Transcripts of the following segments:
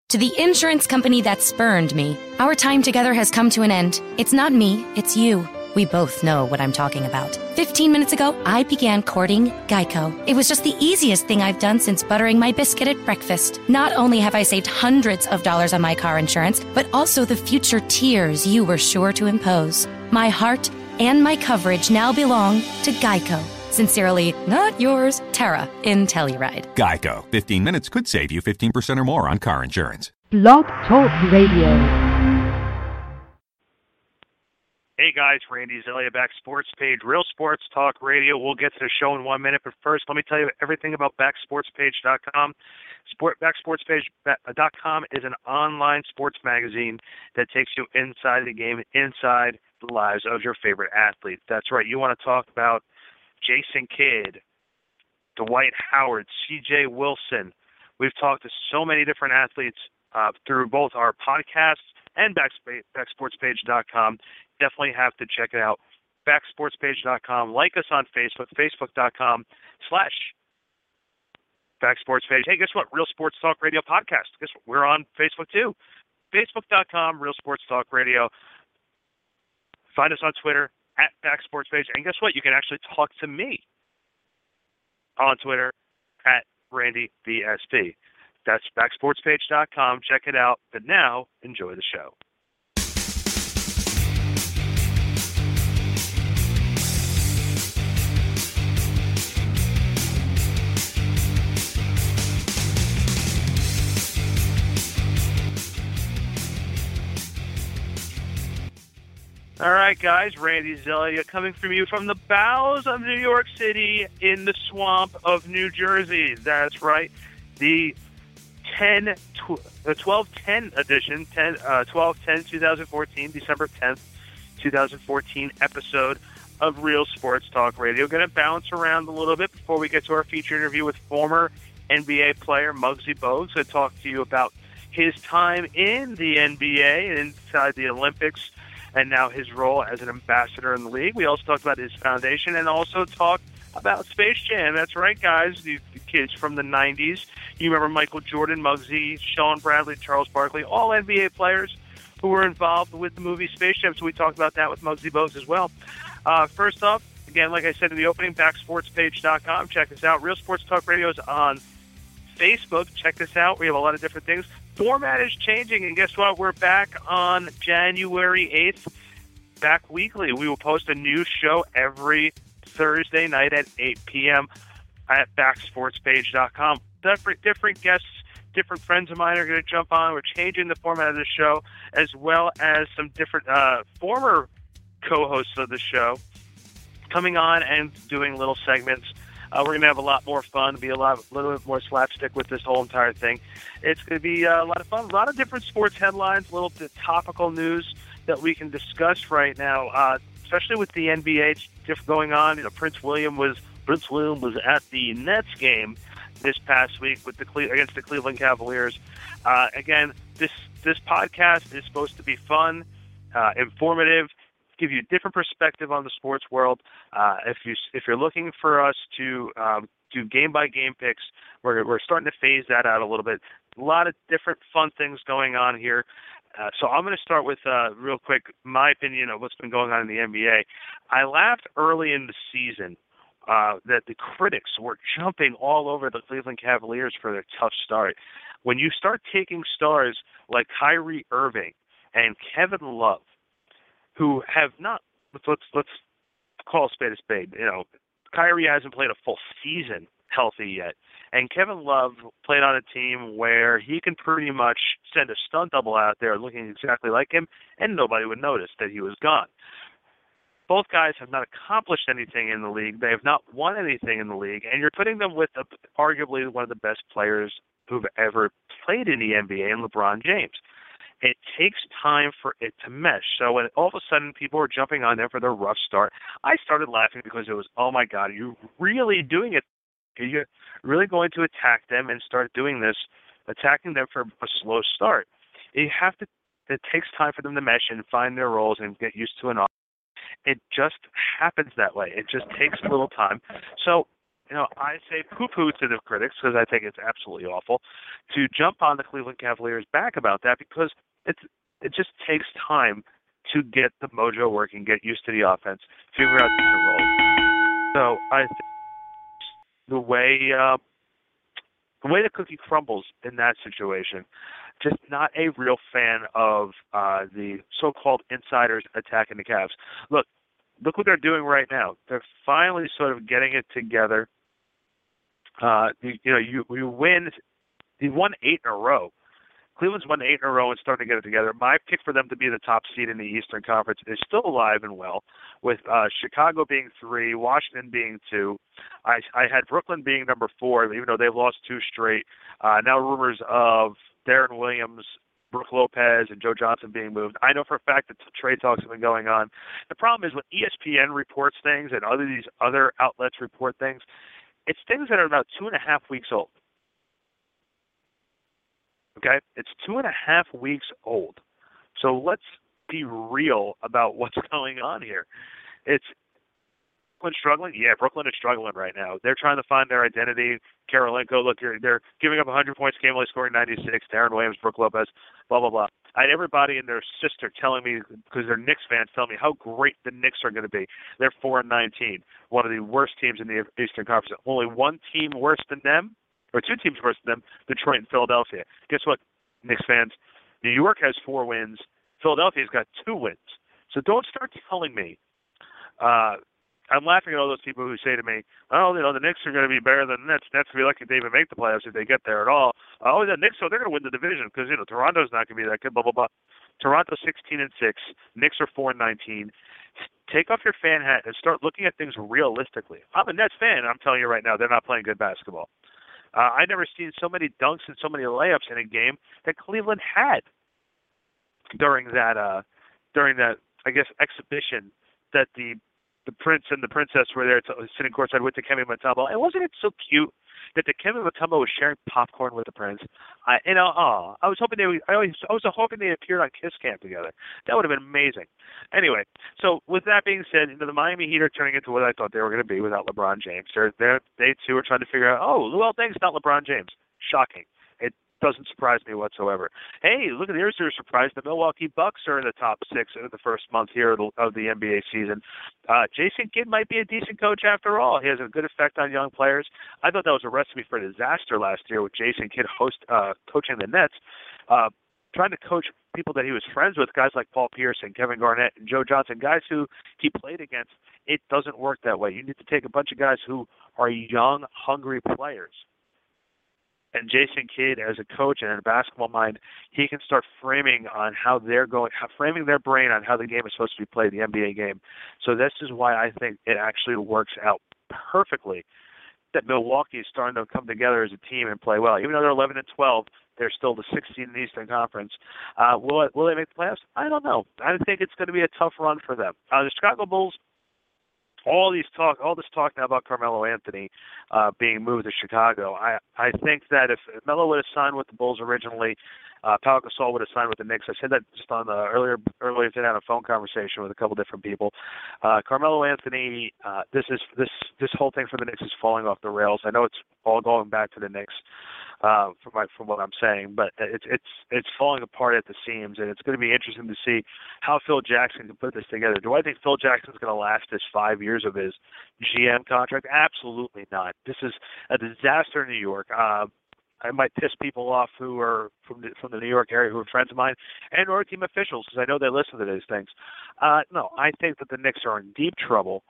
To the insurance company that spurned me, our time together has come to an end. It's not me, it's you. We both know what I'm talking about. 15 minutes ago, I began courting Geico. It was just the easiest thing I've done since buttering my biscuit at breakfast. Not only have I saved hundreds of dollars on my car insurance, but also the future tears you were sure to impose. My heart and my coverage now belong to Geico. Sincerely, not yours, Tara in Telluride. Geico. 15 minutes could save you 15% or more on car insurance. Blog Talk Radio. Hey guys, Randy Zelia, Back Sports Page, Real Sports Talk Radio. We'll get to the show in 1 minute, but first let me tell you everything about BackSportsPage.com. BackSportsPage.com is an online sports magazine that takes you inside the game, inside the lives of your favorite athletes. That's right, you want to talk about Jason Kidd, Dwight Howard, C.J. Wilson. We've talked to so many different athletes through both our podcasts and BackSportsPage.com. Definitely have to check it out. BackSportsPage.com. Like us on Facebook, Facebook.com/BackSportsPage. Hey, guess what? Real Sports Talk Radio podcast. Guess what? We're on Facebook too. Facebook.com, Real Sports Talk Radio. Find us on Twitter @BackSportsPage. And guess what? You can actually talk to me on Twitter @RandyBSP. That's BackSportsPage.com. Check it out. But now, enjoy the show. All right, guys, Randy Zelia coming from you from the bowels of New York City in the swamp of New Jersey. That's right. The 12/10 edition, 12/10/2014, December 10th, 2014 episode of Real Sports Talk Radio. Going to bounce around a little bit before we get to our feature interview with former NBA player Muggsy Bogues. I'll talk to you about his time in the NBA and inside the Olympics, and now his role as an ambassador in the league. We also talked about his foundation and also talked about Space Jam. That's right, guys, the kids from the 90s. You remember Michael Jordan, Muggsy, Sean Bradley, Charles Barkley, all NBA players who were involved with the movie Space Jam. So we talked about that with Muggsy Bogues as well. First up, again, like I said in the opening, BackSportsPage.com. Check us out. Real Sports Talk Radio is on Facebook. Check us out. We have a lot of different things. Format is changing, and guess what? We're back on January 8th, back weekly. We will post a new show every Thursday night at 8 p.m. at BackSportsPage.com. Different guests, different friends of mine are going to jump on. We're changing the format of the show, as well as some different former co-hosts of the show coming on and doing little segments. We're going to have a lot more fun, be a little bit more slapstick with this whole entire thing. It's going to be a lot of fun, a lot of different sports headlines, a little bit topical news that we can discuss right now, especially with the NBA going on. You know, Prince William was at the Nets game this past week with against the Cleveland Cavaliers. Again, this podcast is supposed to be fun, informative, give you a different perspective on the sports world. If you're looking for us to do game by game picks, we're starting to phase that out a little bit. A lot of different fun things going on here. So I'm going to start with real quick my opinion of what's been going on in the NBA. I laughed early in the season that the critics were jumping all over the Cleveland Cavaliers for their tough start. When you start taking stars like Kyrie Irving and Kevin Love, who have not, let's call a spade. You know, Kyrie hasn't played a full season healthy yet, and Kevin Love played on a team where he can pretty much send a stunt double out there looking exactly like him, and nobody would notice that he was gone. Both guys have not accomplished anything in the league. They have not won anything in the league, and you're putting them with arguably one of the best players who've ever played in the NBA, in LeBron James. It takes time for it to mesh. So when all of a sudden people are jumping on them for their rough start, I started laughing because it was, oh my God, are you really doing it? Are you really going to attack them and start doing this, attacking them for a slow start? It takes time for them to mesh and find their roles and get used to an offense. It just happens that way. It just takes a little time. So I say poo-poo to the critics because I think it's absolutely awful to jump on the Cleveland Cavaliers' back about that because it just takes time to get the mojo working, get used to the offense, figure out different roles. So I think the way the cookie crumbles in that situation, just not a real fan of the so-called insiders attacking the Cavs. Look what they're doing right now. They're finally sort of getting it together. You win. You won 8 in a row. Cleveland's won 8 in a row and starting to get it together. My pick for them to be the top seed in the Eastern Conference is still alive and well, with Chicago being 3, Washington being 2. I had Brooklyn being number 4, even though they've lost 2 straight. Now rumors of Darren Williams, Brook Lopez, and Joe Johnson being moved. I know for a fact that trade talks have been going on. The problem is when ESPN reports things and these other outlets report things, it's things that are about 2.5 weeks old. Okay? It's 2.5 weeks old. So let's be real about what's going on here. It's Brooklyn struggling? Yeah, Brooklyn is struggling right now. They're trying to find their identity. Karolinko, look, they're giving up 100 points game, only scoring 96. Darren Williams, Brook Lopez, blah, blah, blah. I had everybody and their sister telling me, because they're Knicks fans, telling me how great the Knicks are going to be. They're 4-19, one of the worst teams in the Eastern Conference. Only one team worse than them, or 2 teams worse than them, Detroit and Philadelphia. Guess what, Knicks fans? New York has 4 wins. Philadelphia's got 2 wins. So don't start telling me. I'm laughing at all those people who say to me, "Oh, the Knicks are going to be better than the Nets. Nets will be lucky if they even make the playoffs if they get there at all. Oh, the Knicks, so they're going to win the division because Toronto's not going to be that good." Blah blah blah. Toronto's 16-6. Knicks are 4-19. Take off your fan hat and start looking at things realistically. I'm a Nets fan, and I'm telling you right now, they're not playing good basketball. I never seen so many dunks and so many layups in a game that Cleveland had during that I guess exhibition that the prince and the princess were there sitting courtside with Dikembe Mutombo. And wasn't it so cute that Dikembe Mutombo was sharing popcorn with the prince? I was hoping I was hoping they appeared on Kiss Cam together. That would have been amazing. Anyway, so with that being said, the Miami Heat are turning into what I thought they were going to be without LeBron James. They too are trying to figure out, Lou Deng's not LeBron James. Shocking. Doesn't surprise me whatsoever. Hey, look at here's a surprise. The Milwaukee Bucks are in the top 6 in the first month here of the NBA season. Jason Kidd might be a decent coach after all. He has a good effect on young players. I thought that was a recipe for disaster last year with Jason Kidd coaching the Nets, trying to coach people that he was friends with, guys like Paul Pierce and Kevin Garnett and Joe Johnson, guys who he played against. It doesn't work that way. You need to take a bunch of guys who are young, hungry players. And Jason Kidd, as a coach and in a basketball mind, he can start framing their brain on how the game is supposed to be played, the NBA game. So this is why I think it actually works out perfectly that Milwaukee is starting to come together as a team and play well. Even though they're 11-12, they're still the 16th in the Eastern Conference. Will they make the playoffs? I don't know. I think it's going to be a tough run for them. The Chicago Bulls. All this talk now about Carmelo Anthony being moved to Chicago. I think that if Melo would have signed with the Bulls originally, Pau Gasol would have signed with the Knicks. I said that just on the earlier today on a phone conversation with a couple different people. Carmelo Anthony, this whole thing for the Knicks is falling off the rails. I know it's all going back to the Knicks. From what I'm saying, but it's falling apart at the seams, and it's going to be interesting to see how Phil Jackson can put this together. Do I think Phil Jackson's going to last this 5 years of his GM contract? Absolutely not. This is a disaster in New York. I might piss people off who are from the New York area who are friends of mine and or team officials because I know they listen to these things. No, I think that the Knicks are in deep trouble.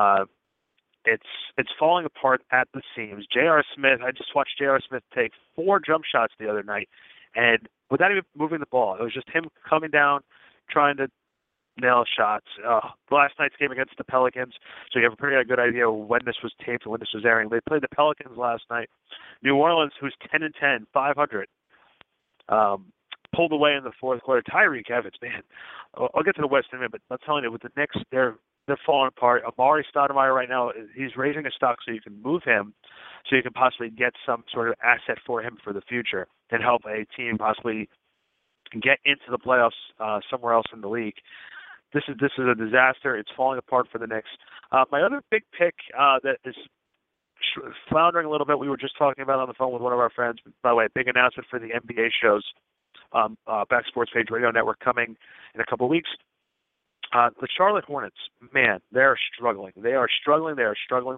It's falling apart at the seams. J.R. Smith, I just watched J.R. Smith take 4 jump shots the other night, and without even moving the ball. It was just him coming down, trying to nail shots. Last night's game against the Pelicans, so you have a pretty good idea when this was taped and when this was airing. They played the Pelicans last night. New Orleans, who's 10-10, 500, pulled away in the fourth quarter. Tyreek Evans, man. I'll get to the West in a minute, but I'm telling you, with the Knicks, they're falling apart. Amari Stoudemire right now, he's raising a stock so you can move him, so you can possibly get some sort of asset for him for the future and help a team possibly get into the playoffs somewhere else in the league. This is a disaster. It's falling apart for the Knicks. My other big pick that is floundering a little bit. We were just talking about on the phone with one of our friends. By the way, big announcement for the NBA shows. Back Sports Page Radio Network coming in a couple of weeks. The Charlotte Hornets, man, they're struggling. They are struggling. They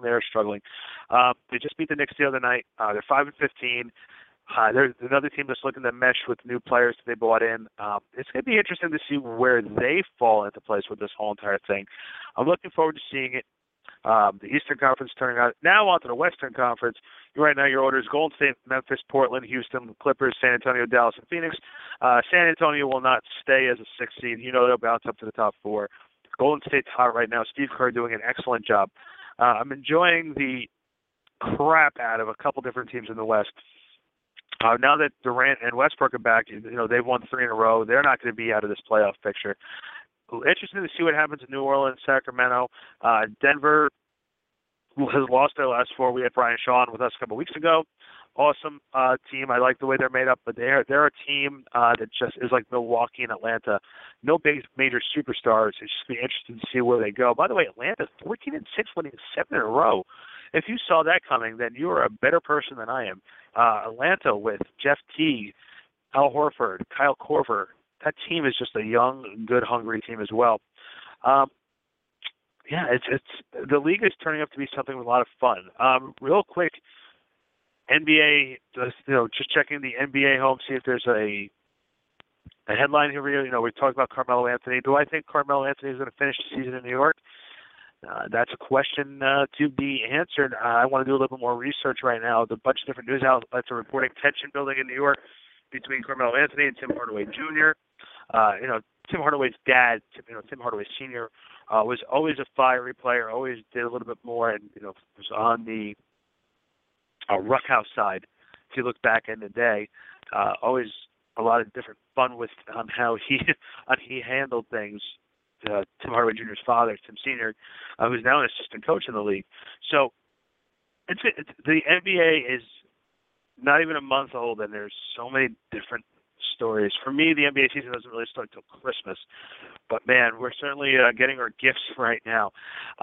just beat the Knicks the other night. They're 5-15. There's another team that's looking to mesh with new players that they brought in. It's going to be interesting to see where they fall into place with this whole entire thing. I'm looking forward to seeing it. The Eastern Conference turning out. Now on to the Western Conference. Right now your order is Golden State, Memphis, Portland, Houston, Clippers, San Antonio, Dallas, and Phoenix. San Antonio will not stay as a 6th seed. They'll bounce up to the top 4. Golden State's hot right now. Steve Kerr doing an excellent job. I'm enjoying the crap out of a couple different teams in the West. Now that Durant and Westbrook are back, they've won 3 in a row. They're not going to be out of this playoff picture. Interesting to see what happens in New Orleans, Sacramento. Denver has lost their last 4. We had Brian Shaw with us a couple weeks ago. Awesome team. I like the way they're made up, but they're a team that just is like Milwaukee and Atlanta. No big major superstars. It's just be interesting to see where they go. By the way, Atlanta 14-6, winning 7 in a row. If you saw that coming, then you are a better person than I am. Atlanta with Jeff Teague, Al Horford, Kyle Korver. That team is just a young, good, hungry team as well. It's the league is turning up to be something with a lot of fun. Real quick, NBA, just checking the NBA home, see if there's a headline here. We talked about Carmelo Anthony. Do I think Carmelo Anthony is going to finish the season in New York? That's a question to be answered. I want to do a little bit more research right now. A bunch of different news outlets are reporting tension building in New York between Carmelo Anthony and Tim Hardaway Jr. Tim Hardaway's dad, Tim Hardaway Sr., was always a fiery player, always did a little bit more, and was on the Ruckhouse side. If you look back in the day, always a lot of different fun with on how he handled things. Tim Hardaway Jr.'s father, Tim Sr., who's now an assistant coach in the league. So it's the NBA is not even a month old, and there's so many different stories. For me, the NBA season doesn't really start till Christmas, but man, we're certainly getting our gifts right now.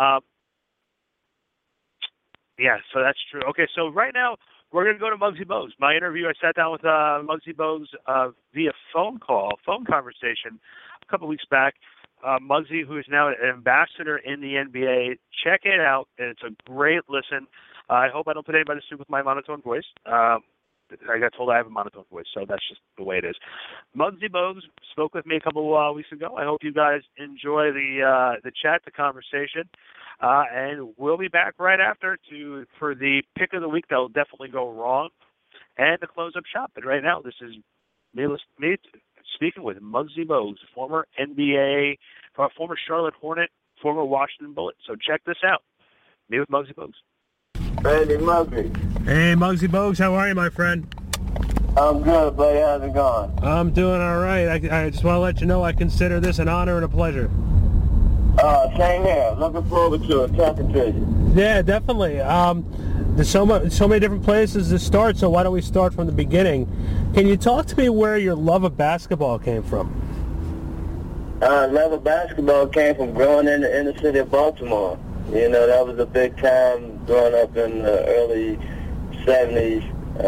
So that's true. Okay, so right now we're going to go to Muggsy Bogues. My interview, I sat down with Muggsy Bogues via phone conversation a couple weeks back. Muggsy, who is now an ambassador in the NBA, check it out. It's a great listen. I hope I don't put anybody to sleep with my monotone voice. I got told I have a monotone voice, so that's just the way it is. Muggsy Bogues spoke with me a couple of weeks ago. I hope you guys enjoy the chat, the conversation, and we'll be back right after for the pick of the week that will definitely go wrong and to close up shop. But right now, this is me speaking with Muggsy Bogues, former NBA, former Charlotte Hornet, former Washington Bullet. So check this out. Me with Muggsy Bogues. Randy Muggsy. Hey, Muggsy Bogues, how are you, my friend? I'm good, buddy. How's it going? I'm doing all right. I just want to let you know I consider this an honor and a pleasure. Same here. Looking forward to it. Talking to you. Yeah, definitely. There's so many different places to start, so why don't we start from the beginning? Can you talk to me where your love of basketball came from? Love of basketball came from growing in the inner city of Baltimore. That was a big time growing up in the early 70s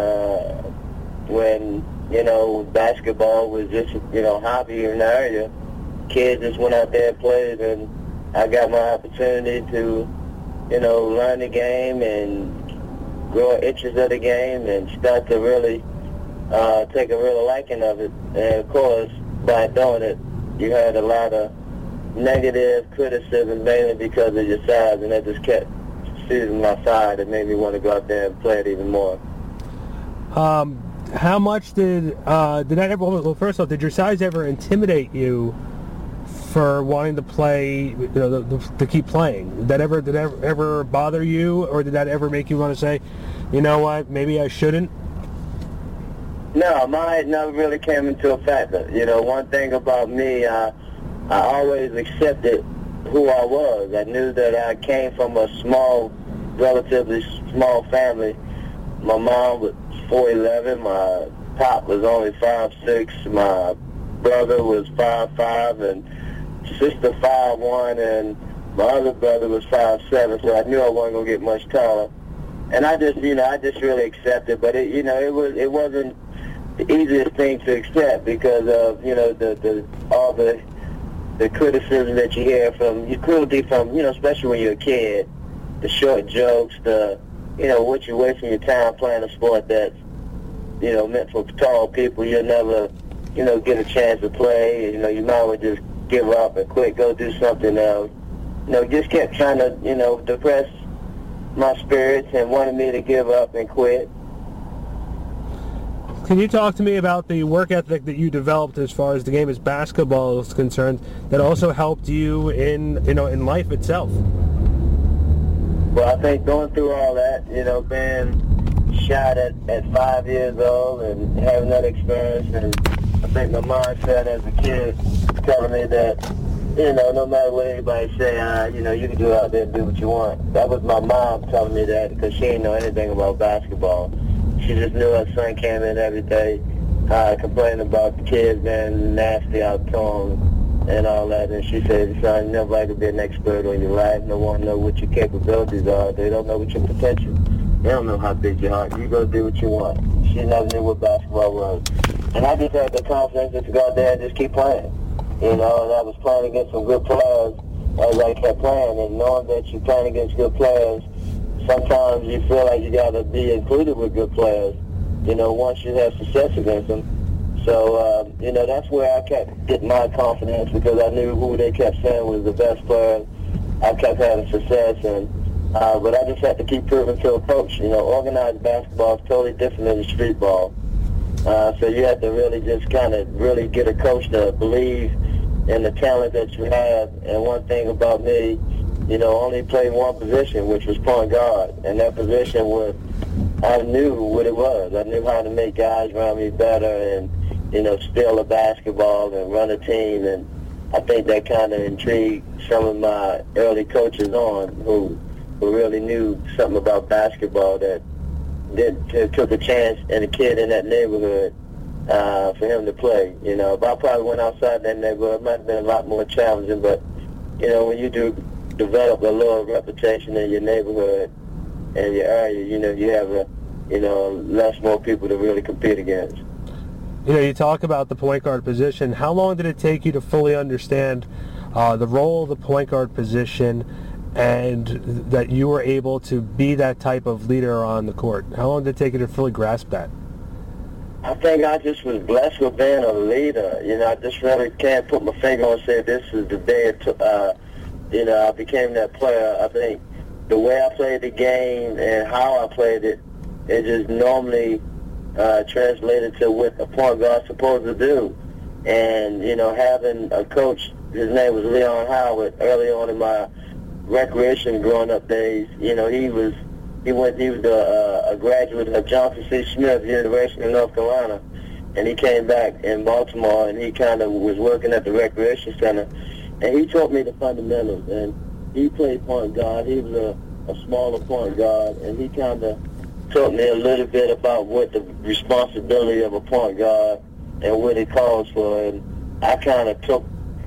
when, basketball was just, hobby in the area. Kids just went out there and played, and I got my opportunity to, learn the game and grow interest of the game and start to really take a real liking of it. And, of course, by doing it, you had a lot of negative criticism mainly because of your size, and that just kept seizing my side and made me want to go out there and play it even more. How much did that ever? Well, first off, did your size ever intimidate you for wanting to play? To keep playing. Did that ever bother you, or did that ever make you want to say, you know what, maybe I shouldn't? No, mine never really came into a factor. One thing about me, I always accepted who I was. I knew that I came from a relatively small family. My mom was 4'11", my pop was only 5'6", my brother was 5'5", and sister 5'1", and my other brother was 5'7", so I knew I wasn't going to get much taller. And I just really accepted, but it wasn't the easiest thing to accept because of, all the criticism that you hear from, especially when you're a kid, the short jokes, what you're wasting your time playing a sport that's, meant for tall people. You'll never, get a chance to play. You might as well just give up and quit, go do something else. Just kept trying to, depress my spirits and wanted me to give up and quit. Can you talk to me about the work ethic that you developed as far as the game as basketball is concerned that also helped you in life itself? Well, I think going through all that, being shot at 5 years old and having that experience, and I think my mindset as a kid telling me that, no matter what anybody say, you can go out there and do what you want. That was my mom telling me that because she didn't know anything about basketball. She just knew her son came in every day complaining about the kids being nasty out to him and all that. And she said, son, nobody can be an expert on your life. No one knows what your capabilities are. They don't know what your potential. They don't know how big your heart. You go do what you want. She never knew what basketball was. And I just had the confidence just to go out there and just keep playing. And I was playing against some good players as I kept playing. And knowing that you're playing against good players, sometimes you feel like you got to be included with good players, once you have success against them. So, that's where I kept getting my confidence because I knew who they kept saying was the best player. I kept having success, but I just had to keep proving to a coach. Organized basketball is totally different than the street ball. So you have to really just kind of really get a coach to believe in the talent that you have. And one thing about me, only played one position, which was point guard. And that position was, I knew what it was. I knew how to make guys around me better and, steal a basketball and run a team. And I think that kind of intrigued some of my early coaches on who really knew something about basketball that took a chance in a kid in that neighborhood for him to play. If I probably went outside that neighborhood, it might have been a lot more challenging. But, when you do develop a little reputation in your neighborhood and your area, you have more people to really compete against. You talk about the point guard position. How long did it take you to fully understand the role of the point guard position and that you were able to be that type of leader on the court? How long did it take you to fully grasp that? I think I just was blessed with being a leader. I just really can't put my finger on and say this is the day I became that player. I think the way I played the game and how I played it, it just normally translated to what a point guard's supposed to do. And, having a coach, his name was Leon Howard, early on in my recreation growing up days, he was a graduate of Johnson C. Smith University of North Carolina. And he came back in Baltimore, and he kind of was working at the recreation center. And he taught me the fundamentals, and he played point guard. He was a smaller point guard, and he kind of taught me a little bit about what the responsibility of a point guard and what it calls for. And I kind of took,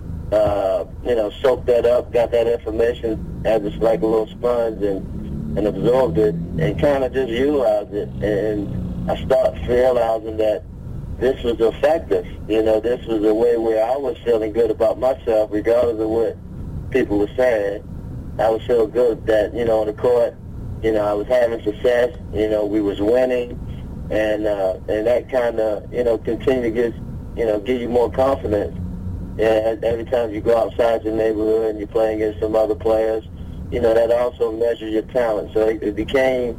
soaked that up, got that information as it's like a little sponge and absorbed it and kind of just utilized it. And I started realizing that this was effective. This was a way where I was feeling good about myself, regardless of what people were saying. I was feeling good that, on the court, I was having success. We was winning, and that kind of, continue to give you more confidence. And every time you go outside your neighborhood and you're playing against some other players, that also measures your talent. So it became,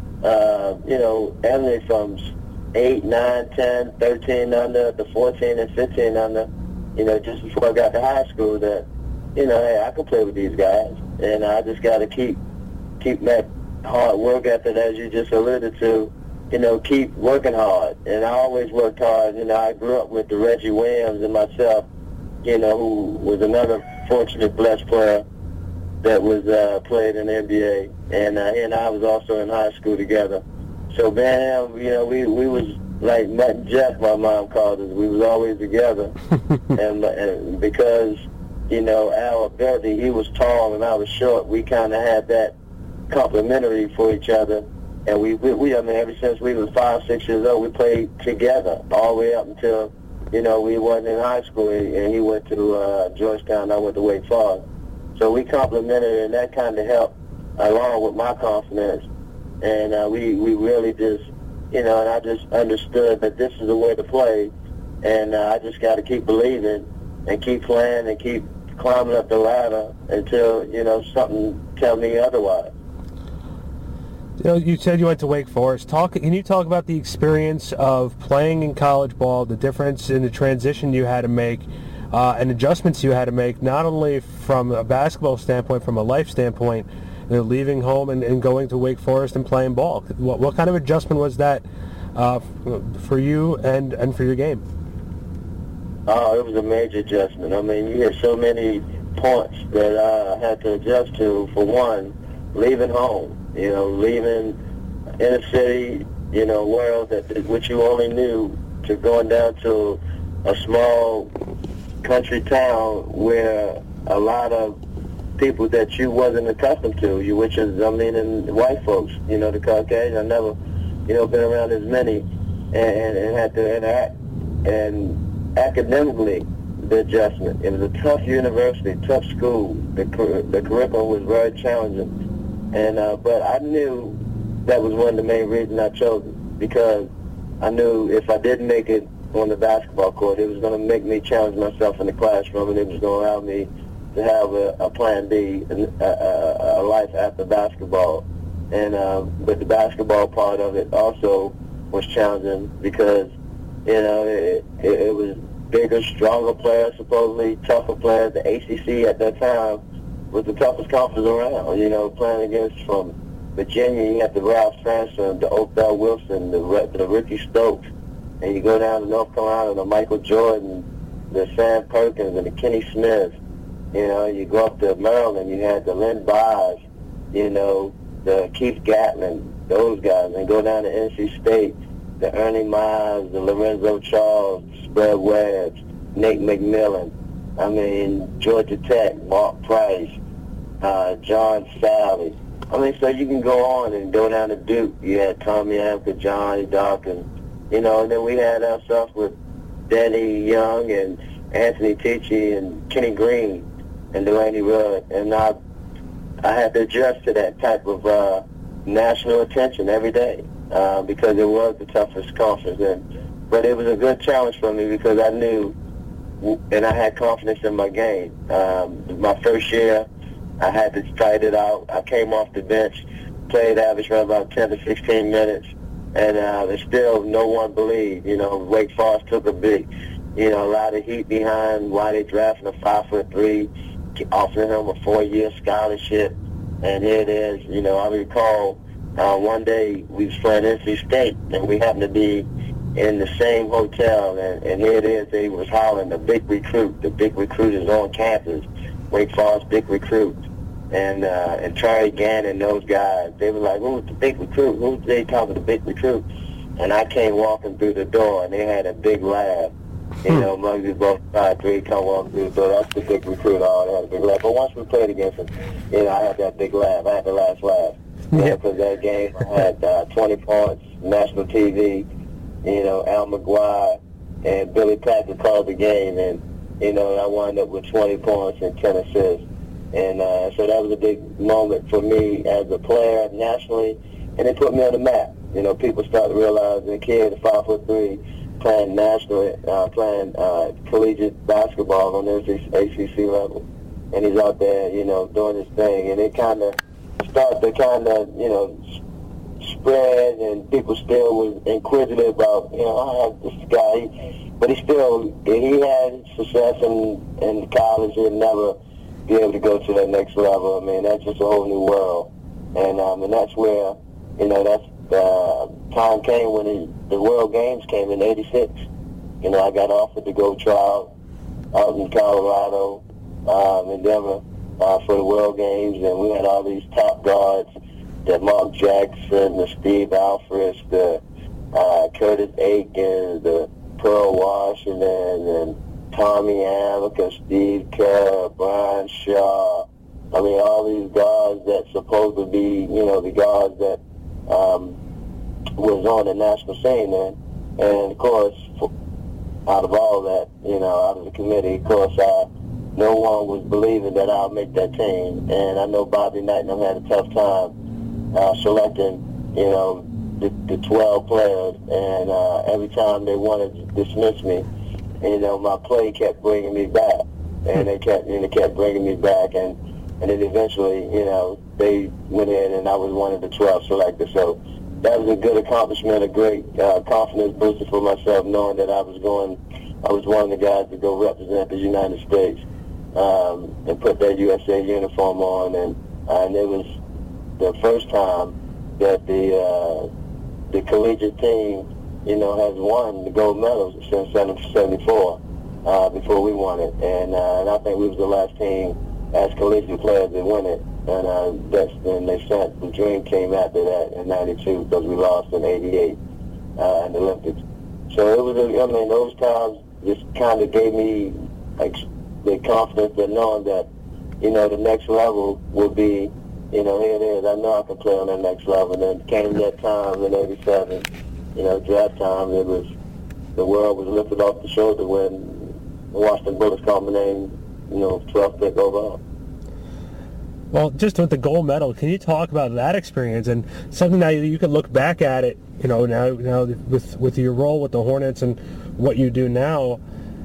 everything from 8, 9, 10, 13 under to 14 and 15 under, just before I got to high school that, hey, I can play with these guys. And I just got to keep that hard work ethic, as you just alluded to, keep working hard. And I always worked hard. I grew up with the Reggie Williams and myself, who was another fortunate, blessed player that was played in the NBA. And he and I was also in high school together. So, man, we was like Matt and Jeff, my mom called us. We was always together. and because, our ability, he was tall and I was short, we kind of had that complimentary for each other. And I mean, ever since we was 5, 6 years old, we played together all the way up until, we wasn't in high school, and he went to Georgetown, I went to Wake Forest. So we complimented, and that kind of helped along with my confidence. And we really just, and I just understood that this is the way to play, and I just got to keep believing and keep playing and keep climbing up the ladder until, something tell me otherwise. You said you went to Wake Forest. Can you talk about the experience of playing in college ball, the difference in the transition you had to make, and adjustments you had to make, not only from a basketball standpoint, from a life standpoint, leaving home and going to Wake Forest and playing ball? What kind of adjustment was that for you and for your game? Oh, it was a major adjustment. I mean, you had so many points that I had to adjust to. For one, leaving home, leaving inner city, world which you only knew, to going down to a small country town where a lot of people that you wasn't accustomed to, which is, and white folks, the Caucasian. I never, been around as many and had to interact. And academically, the adjustment. It was a tough university, tough school. The curriculum was very challenging. And but I knew that was one of the main reasons I chose it, because I knew if I didn't make it on the basketball court, it was going to make me challenge myself in the classroom, and it was going to allow me to have a plan B, a life after basketball. And but the basketball part of it also was challenging because, it was bigger, stronger players, supposedly tougher players. The ACC at that time was the toughest conference around, playing against from Virginia. You had the Ralph Sampson, the Othell Wilson, the Ricky Stokes, and you go down to North Carolina, the Michael Jordan, the Sam Perkins, and the Kenny Smith. You go up to Maryland, you had the Len Bias, the Keith Gatlin, those guys, and go down to NC State, the Ernie Miles, the Lorenzo Charles, Spud Webb, Nate McMillan. Georgia Tech, Mark Price, John Sally. So you can go on and go down to Duke. You had Tommy Amka, Johnny Dawkins, and then we had ourselves with Danny Young and Anthony Tichy and Kenny Green and Delaney Rudd. And I had to adjust to that type of national attention every day because it was the toughest conference. But it was a good challenge for me because I knew and I had confidence in my game. My first year, I had to fight it out. I came off the bench, played average around about 10 to 16 minutes, and still no one believed. Wake Forest took a big, a lot of heat behind why they drafted a 5'3", offering him a 4-year scholarship, and here it is. I recall one day we was playing NC State, and we happened to be in the same hotel, and here it is, they was hollering the big recruit. The big recruit is on campus. Wake Forest big recruit. And Charlie Gannon, those guys, they were like, who's the big recruit? Who's they talking the big recruit? And I came walking through the door, and they had a big laugh. Muggsy both 5'3", come walking through the door. That's the big recruit. Oh, they had a big laugh. But once we played against them, I had that big laugh. I had the last laugh. Because that game, I had 20 points, national TV. Al McGuire and Billy Patrick called the game, and, I wound up with 20 points and 10 assists. And so that was a big moment for me as a player nationally, and it put me on the map. People started realizing a kid, 5'3", playing nationally, playing collegiate basketball on the ACC level. And he's out there, doing his thing. And it kind of started to spread, and people still was inquisitive about, I have this guy, but he had success in college. He'd never be able to go to that next level. That's just a whole new world, and that's where, that's time came when the World Games came in '86. I got offered to go try out in Colorado, in Denver, for the World Games, and we had all these top guards. The Mark Jackson, the Steve Alfred, the Curtis Aiken, the Pearl Washington, and Tommy Amica, Steve Kerr, Brian Shaw. All these guys that supposed to be, the guys that was on the national scene then. And, of course, out of all that, out of the committee, of course, no one was believing that I'll make that team. And I know Bobby Knight and them had a tough time selecting, the 12 players. And every time they wanted to dismiss me, my play kept bringing me back. And they kept bringing me back. And then eventually, they went in and I was one of the 12 selected. So that was a good accomplishment, a great confidence booster for myself, knowing that I was one of the guys to go represent the United States and put that USA uniform on. And it was the first time that the collegiate team, has won the gold medals since 1974 before we won it. And I think we was the last team as collegiate players to win it. And the dream came after that in '92 because we lost in '88 in the Olympics. So it was, those times just kind of gave me the confidence of knowing that, the next level would be, here it is. I know I can play on that next level. And then came that time in '87, draft time. It was the world was lifted off the shoulder when the Washington Bullets called my name, 12th pick overall. Well, just with the gold medal, can you talk about that experience and something that you can look back at it, now with your role with the Hornets and what you do now,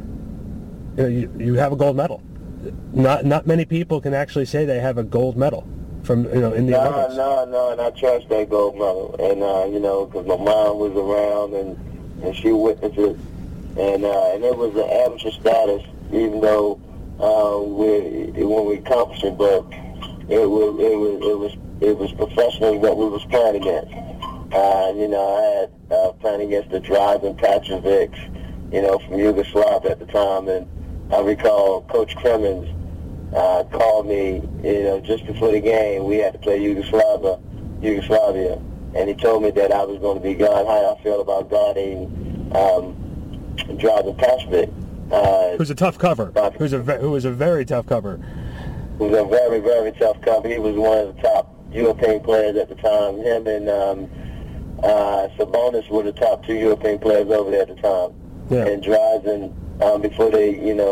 you have a gold medel. Not many people can actually say they have a gold medal from, in the Olympics. No, and I cherish that gold medal. And, because my mom was around and she witnessed it. And it was an amateur status, even though when we accomplished it, but it was professionally what we was playing against. I had playing against the Drazen Petrovics, from Yugoslavia at the time, and I recall Coach Kremens called me, just before the game. We had to play Yugoslavia, and he told me that I was going to be guarding. How I feel about guarding Drazen Petrovic. Who's a tough cover. Who was a very tough cover. He was a very, very tough cover. He was one of the top European players at the time. Him and Sabonis were the top two European players over there at the time. Yeah. And Drazen, before they,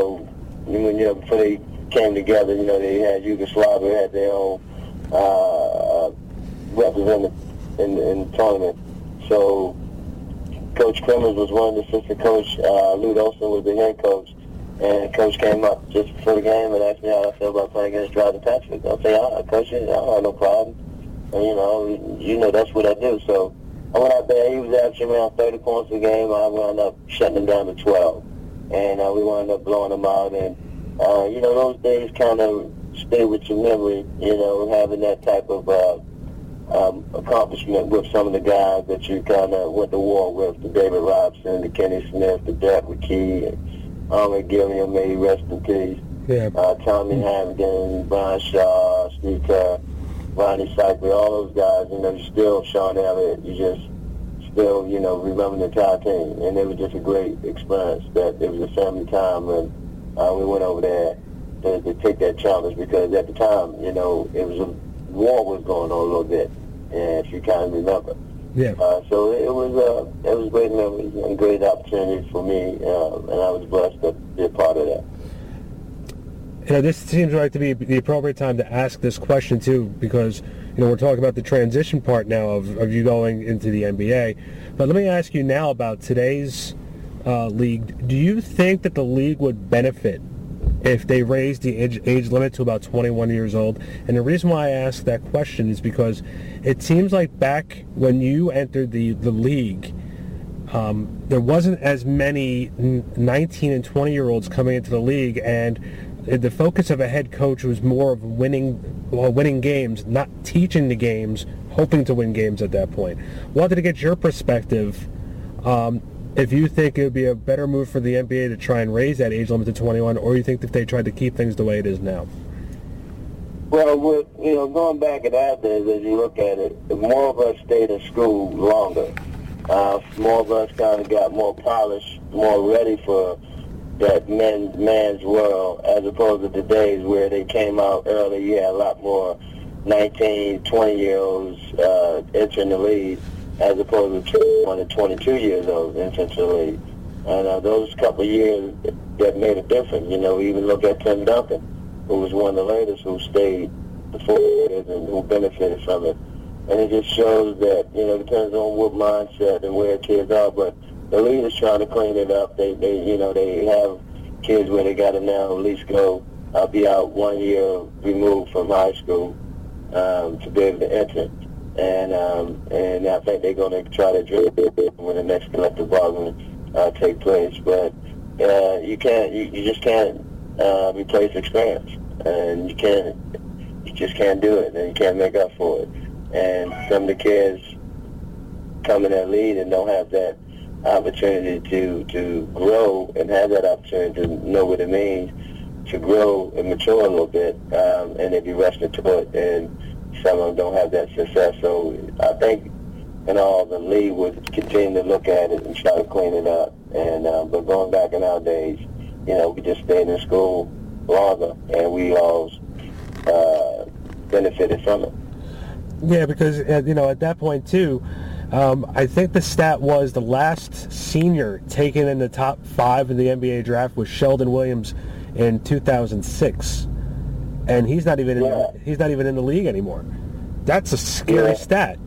before they came together, they had Yugoslavia had their own representative in the tournament. So Coach Kremers was one of the assistant coach. Lute Olson was the head coach. And Coach came up just before the game and asked me how I feel about playing against Drazen Petrovic. I say, Coach, I don't have no problem. And, that's what I do. So I went out there. He was averaging around 30 points a game. I wound up shutting him down to 12. And we wound up blowing him out. And, those days kind of stay with your memory, having that type of accomplishment with some of the guys that you kind of went to war with, the David Robson, the Kenny Smith, the Derek McKee, Ahmed Gilliam, may he rest in peace. Yeah. Tommy Hamilton, Brian Shaw, Steve Kerr, Ronnie Cycler, all those guys, you still, Sean Elliott, you just still, remember the entire team. And it was just a great experience. That it was a family time, and we went over there to take that challenge because at the time, it was a war was going on a little bit, and if you kind of remember. Yeah. So it was great memories and great opportunities for me, and I was blessed to be a part of that. This seems like to be the appropriate time to ask this question too, because we're talking about the transition part now of you going into the NBA. But let me ask you now about today's league. Do you think that the league would benefit if they raised the age limit to about 21 years old? And the reason why I ask that question is because it seems like back when you entered the league, there wasn't as many 19 and 20-year-olds coming into the league, and the focus of a head coach was more of winning games, not teaching the games, hoping to win games at that point. Wanted to get your perspective. If you think it would be a better move for the NBA to try and raise that age limit to 21, or you think that they tried to keep things the way it is now? Well, going back at that, as you look at it, more of us stayed in school longer. More of us kind of got more polished, more ready for that man's world, as opposed to the days where they came out early. You had a lot more 19, 20-year-olds entering the league, as opposed to 21 and 22 years old entering the league. And those couple of years that made a difference. You know, even look at Tim Duncan, who was one of the latest who stayed the 4 years and who benefited from it. And it just shows that, you know, it depends on what mindset and where kids are, but the league is trying to clean it up. They have kids where they got to now at least go, be out 1 year removed from high school to be able to enter. And I think they're going to try to address it when the next collective bargaining take place. But you just can't replace experience, and you just can't do it, and you can't make up for it. And some of the kids come in that lead and don't have that opportunity to grow and have that opportunity to know what it means to grow and mature a little bit, and they be rushed into it, and some of them don't have that success. So I think, the league would continue to look at it and try to clean it up. And but going back in our days, we just stayed in school longer, and we all benefited from it. Yeah, because at that point too, I think the stat was the last senior taken in the top 5 in the NBA draft was Sheldon Williams in 2006, and he's not even in the league anymore. That's a scary stat.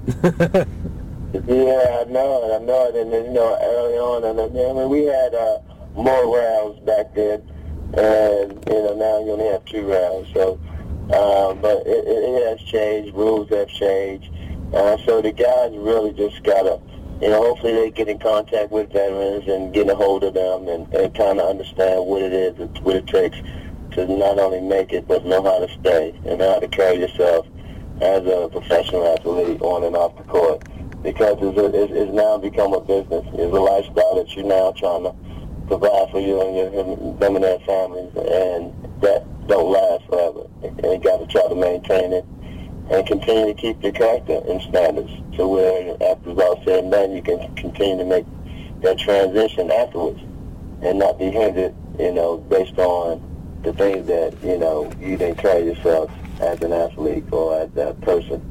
Yeah, I know it. And early on, we had more rounds back then, and now you only have 2 rounds. So, but it has changed. Rules have changed. So the guys really just gotta, hopefully they get in contact with veterans and get a hold of them and kind of understand what it is, what it takes to not only make it, but know how to stay and know how to carry yourself as a professional athlete on and off the court. Because it's now become a business. It's a lifestyle that you're now trying to provide for you and them and their families, and that don't last forever. And you got to try to maintain it and continue to keep your character and standards to where, after it's all said and done, you can continue to make that transition afterwards and not be hindered, based on the things that, you didn't carry yourself as an athlete or as a person,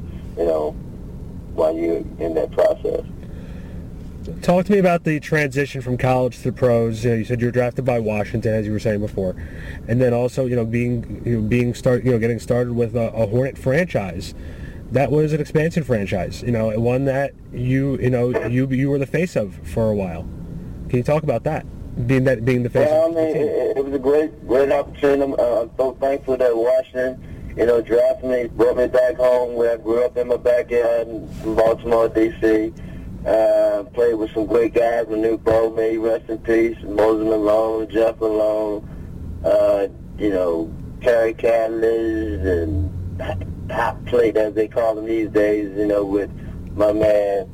while you're in that process. Talk to me about the transition from college to the pros. You said you were drafted by Washington, as you were saying before, and then also getting started with a Hornet franchise. That was an expansion franchise. One that you were the face of for a while. Can you talk about that? Being the face. Well, it was a great opportunity. I'm so thankful that Washington, drafted me, brought me back home where I grew up in my backyard in Baltimore, D.C. Played with some great guys, Manute Bol, may he rest in peace, Moses Malone, Jeff Malone, Terry Catalyst, and Hot Plate, as they call them these days, with my man,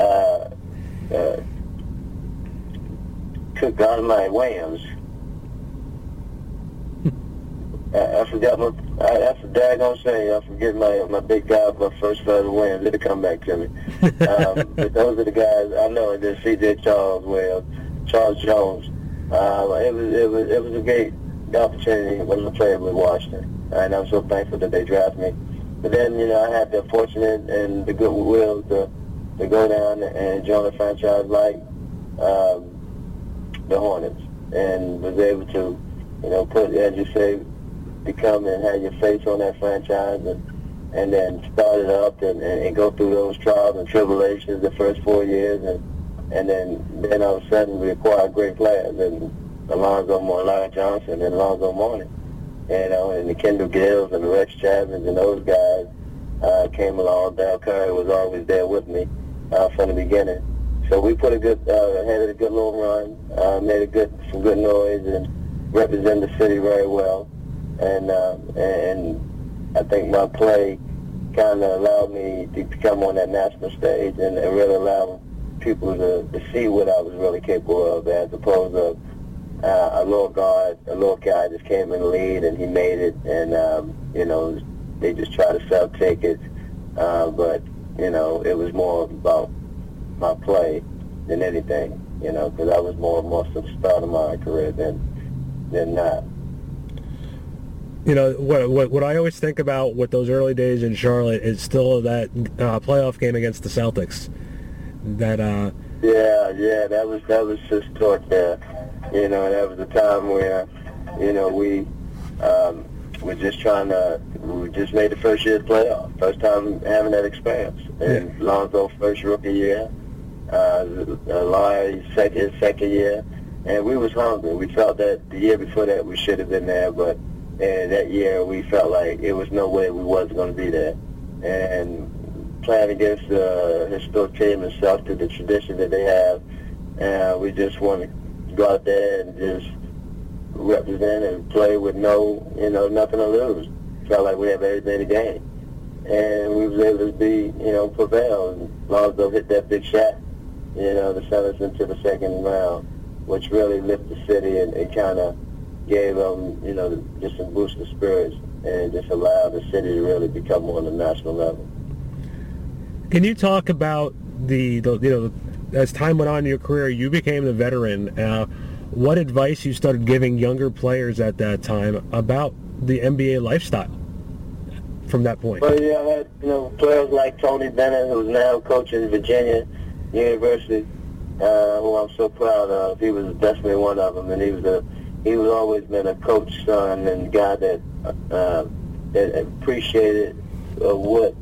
Cook Williams. I forgot that's a daggone shame. I forget my big guy, my first fellow Williams. It'll come back to me. But those are the guys I know. And then C.J. Charles Jones. It was a great opportunity when I played with Washington, and I'm so thankful that they drafted me. But then I had the fortunate and the goodwill to go down and join a franchise like the Hornets, and was able to put, as you say, become and have your face on that franchise, and then start it up and go through those trials and tribulations the first 4 years, and then all of a sudden we acquired great players, and Elijah Johnson and Alonzo Mourning, and the Kendall Gills and the Rex Chapmans and those guys came along. Dal Curry was always there with me from the beginning. So we put had a good little run, made some good noise, and represented the city very well. And I think my play kind of allowed me to come on that national stage and really allow people to see what I was really capable of, as opposed to a little guy just came in the lead and he made it, and they just try to sell tickets, but it was more about my play than anything, because I was more of the start of my career than not. You know, what I always think about with those early days in Charlotte is still that playoff game against the Celtics. That Yeah, that was just torch there. You know, that was a time where, you know, we just made the first year's playoff. First time having that experience. And Lonzo first rookie year, Larry second year, and we was hungry. We felt that the year before that we should have been there, but that year we felt like it was no way we wasn't going to be there. And playing against the historic team and stuff to the tradition that they have, and we just want to go out there and just represent and play with nothing to lose. Felt like we have everything to gain. And we was able to prevail. And Lonzo hit that big shot, to send us into the second round, which really lifted the city and kind of gave them, just some boost of spirits and just allowed the city to really become on the national level. Can you talk about as time went on in your career, you became the veteran. What advice you started giving younger players at that time about the NBA lifestyle from that point? Well, I had players like Tony Bennett, who's now coaching Virginia University, who I'm so proud of. He was definitely one of them, and he was always been a coach's son and a guy that appreciated what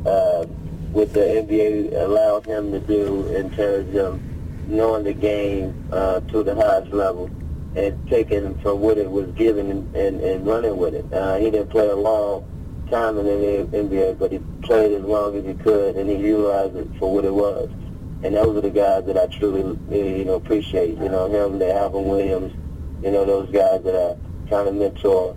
the NBA allowed him to do in terms of knowing the game to the highest level and taking from what it was given and running with it. He didn't play a long time in the NBA, but he played as long as he could, and he utilized it for what it was. And those are the guys that I truly, appreciate. Him, the Alvin Williams, those guys that I kind of mentor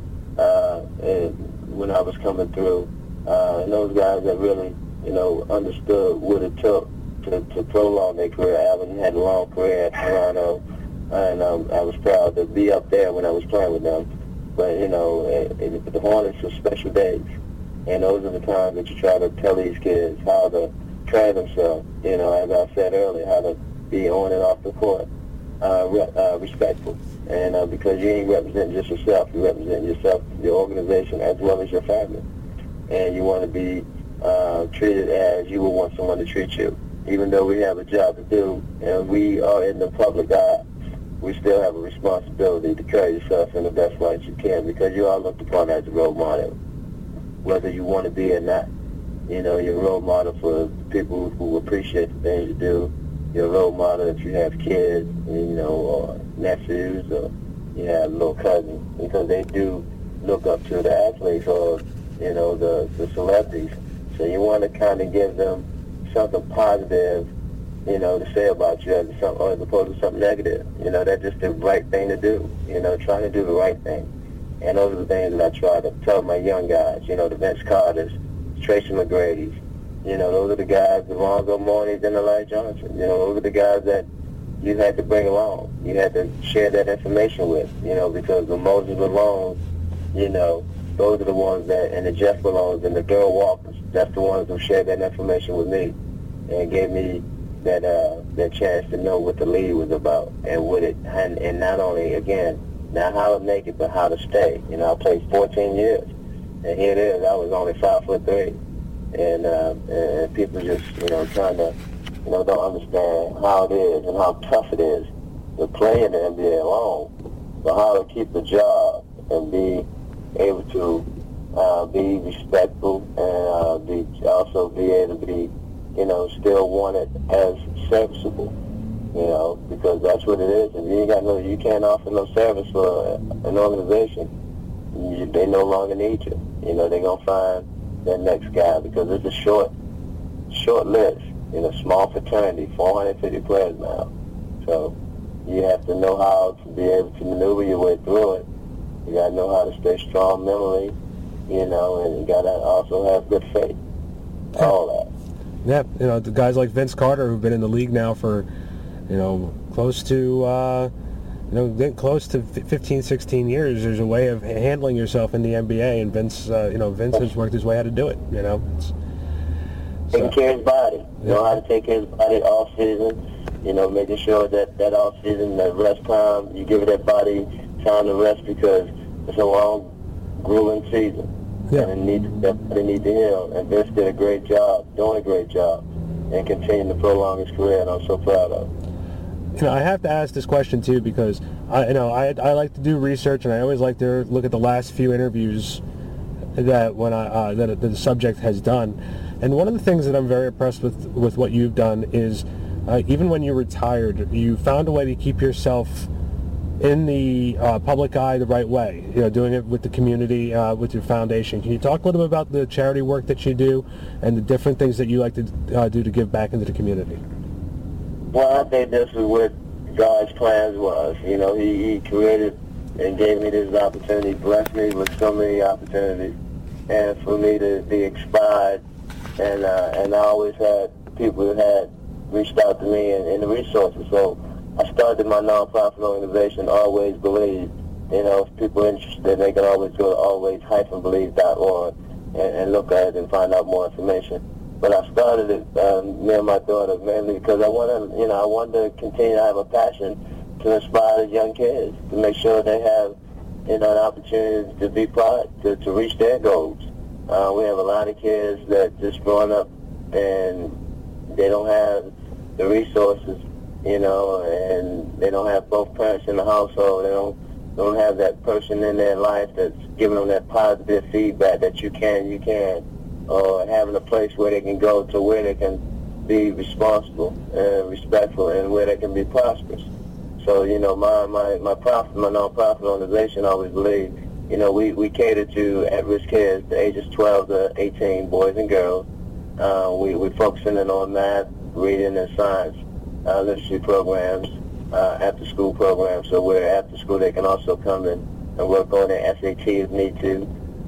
when I was coming through, and those guys that really, understood what it took to prolong their career. Alvin had a long career at Toronto, and I was proud to be up there when I was playing with them. But, the Hornets are special days, and those are the times that you try to tell these kids how to carry themselves, as I said earlier, how to be on and off the court, respectful. And because you ain't representing just yourself, you represent yourself, your organization, as well as your family. And you want to be treated as you would want someone to treat you. Even though we have a job to do and we are in the public eye, we still have a responsibility to carry yourself in the best light you can, because you are looked upon as a role model, whether you want to be or not. You're a role model for people who appreciate the things you do. You're a role model if you have kids, or nephews, or you have little cousins, because they do look up to the athletes or, the celebrities. So you want to kind of give them something positive, to say about you as opposed to something negative. That's just the right thing to do, trying to do the right thing. And those are the things that I try to tell my young guys, the Vince Carters, Tracy McGrady's, those are the guys, the Lonzo Mourneys and the Larry Johnson. Those are the guys that you had to bring along. You had to share that information with, because the Moses Malones, those are the ones and the Jeff Malones and the Darryl Walkers, that's the ones who shared that information with me and gave me that chance to know what the league was about and what it, and not only, again, not how to make it, but how to stay. I played 14 years, and here it is, I was only 5'3", and people just, trying to, don't understand how it is and how tough it is to play in the NBA alone, but how to keep the job and be able to be respectful and also be able to be, still wanted as serviceable, because that's what it is. If you can't offer no service for an organization, they no longer need you. They're going to find their next guy, because it's a short list, small fraternity, 450 players now. So you have to know how to be able to maneuver your way through it. You got to know how to stay strong mentally, and you got to also have good faith. All that. Yeah, the guys like Vince Carter, who've been in the league now for, close to, getting close to 15, 16 years. There's a way of handling yourself in the NBA, and Vince, Vince has worked his way how to do it. Taking care of his body. Know how to take care of his body off season. Making sure that off season, that rest time, you give that body time to rest, because it's a long grueling season. Yeah. And they need to heal. And Vince did a great job, doing a great job, and continuing to prolong his career, and I'm so proud of him. I have to ask this question too because I like to do research, and I always like to look at the last few interviews that that the subject has done. And one of the things that I'm very impressed with what you've done is even when you retired, you found a way to keep yourself in the public eye the right way, doing it with the community, with your foundation. Can you talk a little bit about the charity work that you do and the different things that you like to do to give back into the community? Well, I think this is what God's plans was. He created and gave me this opportunity, blessed me with so many opportunities, and for me to be inspired. And I always had people that had reached out to me and the resources. So I started my nonprofit organization, Always Believe. If people are interested, they can always go to always-believe.org and look at it and find out more information. But I started it, me and my daughter, mainly because I wanted to continue to have a passion to inspire the young kids, to make sure they have, an opportunity to be part, to reach their goals. We have a lot of kids that just growing up and they don't have the resources, and they don't have both parents in the household. They don't have that person in their life that's giving them that positive feedback that you can, or having a place where they can go to where they can be responsible and respectful and where they can be prosperous. So, my nonprofit organization, Always Believe, we cater to at-risk kids, the ages 12 to 18, boys and girls. We're focusing in on math, reading, and science, literacy programs, after-school programs. So where after school they can also come in and work on their SAT if need to.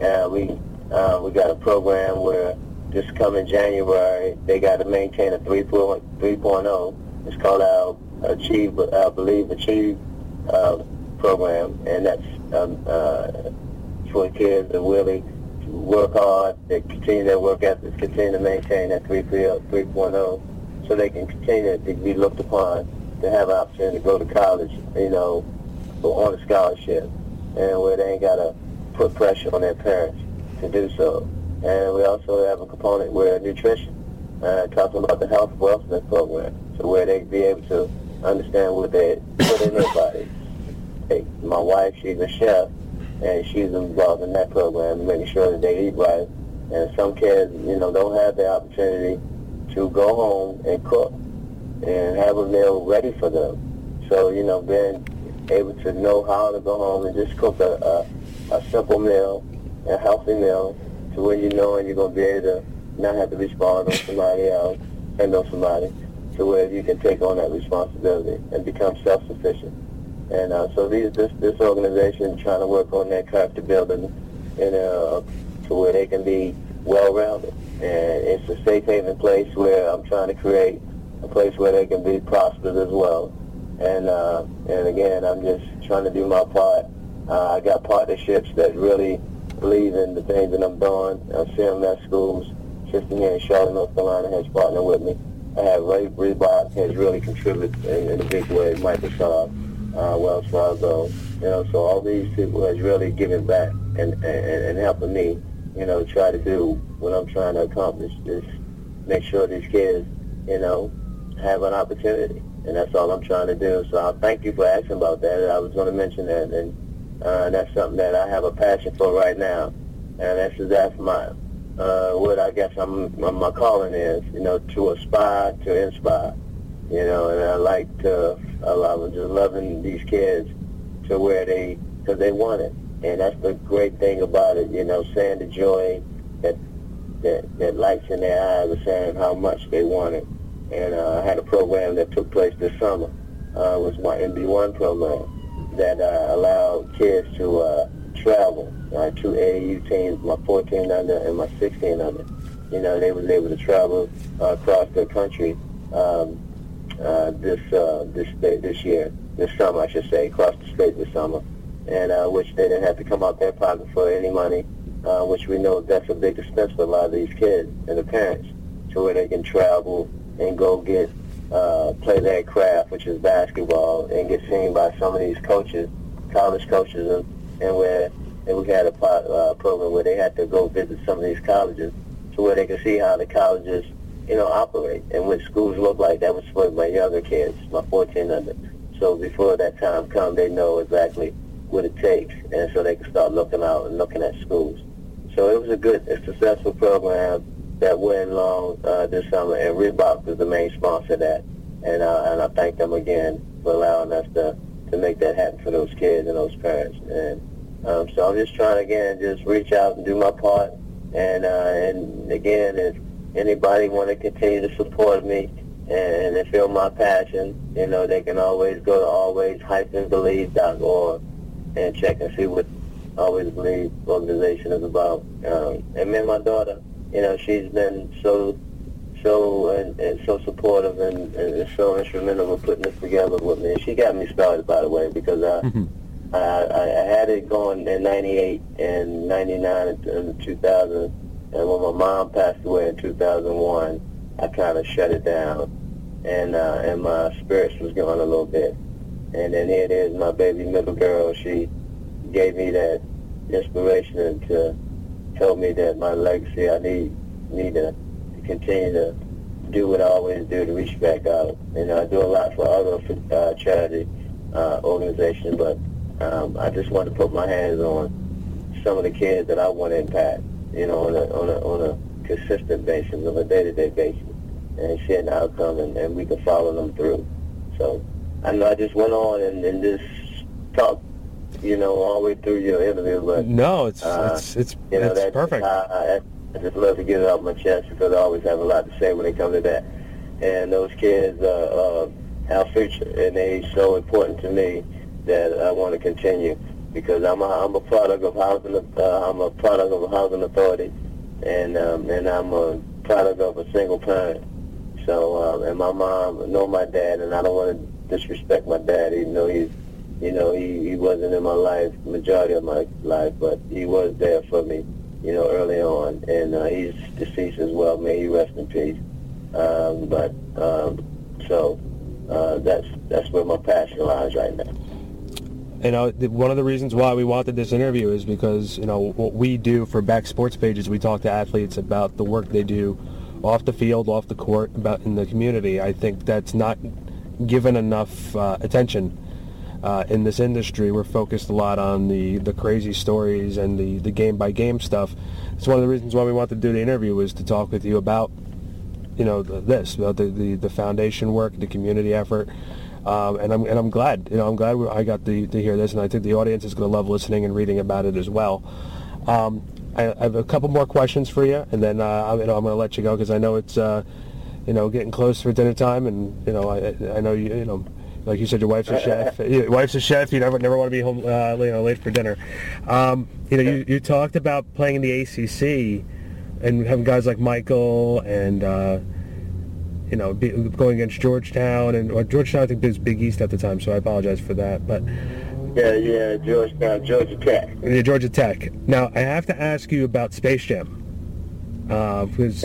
We got a program where this coming January they got to maintain a 3.0. It's called our Believe Achieve program, and that's for kids that really work hard, they continue their work ethics, continue to maintain that 3.0, so they can continue to be looked upon to have an opportunity to go to college, on a scholarship, and where they ain't got to put pressure on their parents to do so. And we also have a component where nutrition, talking about the health wellness program, so where they be able to understand what they put in their body. My wife, she's a chef, and she's involved in that program, making sure that they eat right. And some kids, don't have the opportunity to go home and cook and have a meal ready for them. So, being able to know how to go home and just cook a simple meal, a healthy meal, to where and you're going to be able to not have to respond on somebody else, depend on somebody, to where you can take on that responsibility and become self-sufficient. And so this organization is trying to work on that character building, to where they can be well-rounded. And it's a safe haven place where I'm trying to create a place where they can be prosperous as well. And again, I'm just trying to do my part. I got partnerships that really believe in the things that I'm doing. CMS Schools, system here in Charlotte, North Carolina, has partnered with me. I have Reebok has really contributed in a big way. Microsoft, Wells Fargo, so all these people has really given back and helping me, try to do what I'm trying to accomplish, is make sure these kids, have an opportunity, and that's all I'm trying to do. So I thank you for asking about that. I was going to mention that, and that's something that I have a passion for right now, and that's my what I guess my calling is, to aspire to inspire, and I'm just loving these kids to where because they want it, and that's the great thing about it, saying the joy that lights in their eyes, saying how much they want it. And I had a program that took place this summer, was my MB1 program that allowed kids to travel, two AAU teams, my 14 under and my 16 under. They was able to travel across the country this summer, I should say, across the state this summer, and which they didn't have to come out their pocket for any money, which we know that's a big expense for a lot of these kids and the parents, to where they can travel and go get play their craft, which is basketball, and get seen by some of these coaches, college coaches, and where and we had a program where they had to go visit some of these colleges to where they could see how the colleges, operate and what schools look like. That was for my younger kids, my 14 under. So before that time comes, they know exactly what it takes, and so they can start looking out and looking at schools. So it was a successful program that went along this summer, and Reebok was the main sponsor of that. And I thank them again for allowing us to make that happen for those kids and those parents. And so I'm just trying to, again, just reach out and do my part. And again, if anybody want to continue to support me and they feel my passion, they can always go to always-believe.org and check and see what Always Believe organization is about. And me and my daughter, she's been so supportive and so instrumental in putting this together with me. She got me started, by the way, because I had it going in 98 and 99 and 2000, and when my mom passed away in 2001, I kind of shut it down, and my spirits was going a little bit. And then here it is, my baby middle girl, she gave me that inspiration to tell me that my legacy, I need to continue to do what I always do, to reach back out. I do a lot for other charity organizations, but I just want to put my hands on some of the kids that I want to impact, on a consistent basis, on a day-to-day basis, and see an outcome, and we can follow them through. So I know I just went on and just talked, all the way through your interview, but no, it's perfect. I just love to get it off my chest because I always have a lot to say when it comes to that. And those kids are our future, and they're so important to me that I want to continue because I'm a product of housing. I'm a product of a housing authority, and I'm a product of a single parent. So and my mom know my dad, and I don't want to disrespect my dad, even though he wasn't in my life, majority of my life, but he was there for me, early on, and he's deceased as well. May he rest in peace. So that's where my passion lies right now. One of the reasons why we wanted this interview is because, what we do for Back Sports Pages, we talk to athletes about the work they do off the field, off the court, about in the community. I think that's not given enough attention in this industry. We're focused a lot on the crazy stories and the game-by-game stuff. It's one of the reasons why we wanted to do the interview, was to talk with you about, about the foundation work, the community effort. And I'm glad, I got to hear this, and I think the audience is going to love listening and reading about it as well. I have a couple more questions for you, and then I'm going to let you go because I know it's getting close for dinner time, and I know you like you said, your wife's a chef. Your wife's a chef. You never want to be home late for dinner. You talked about playing in the ACC and having guys like Michael and. Going against Georgetown, or Georgetown I think was Big East at the time, so I apologize for that. But yeah, Georgetown, Georgia Tech. Yeah, Georgia Tech. Now I have to ask you about Space Jam, because